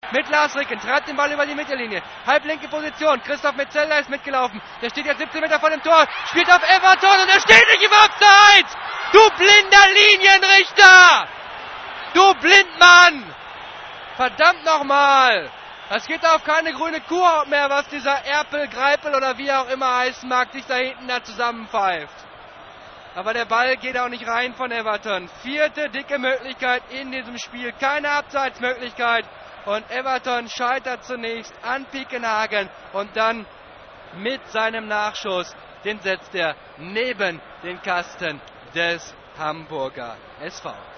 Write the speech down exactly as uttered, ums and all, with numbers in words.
mit Lars Ricken, treibt den Ball über die Mittellinie, halblinke Position, Christoph Metzelder ist mitgelaufen, der steht jetzt siebzehn Meter vor dem Tor, spielt auf Everton und er steht nicht im Abseits! Du blinder Linienrichter! Du Blindmann! Verdammt nochmal! Das geht auf keine grüne Kuhhaut mehr, was dieser Erpel, Greipel oder wie er auch immer heißen mag, sich da hinten da zusammenpfeift. Aber der Ball geht auch nicht rein von Everton. Vierte dicke Möglichkeit in diesem Spiel. Keine Abseitsmöglichkeit. Und Everton scheitert zunächst an Piekenhagen. Und dann mit seinem Nachschuss, den setzt er neben den Kasten des Hamburger S V.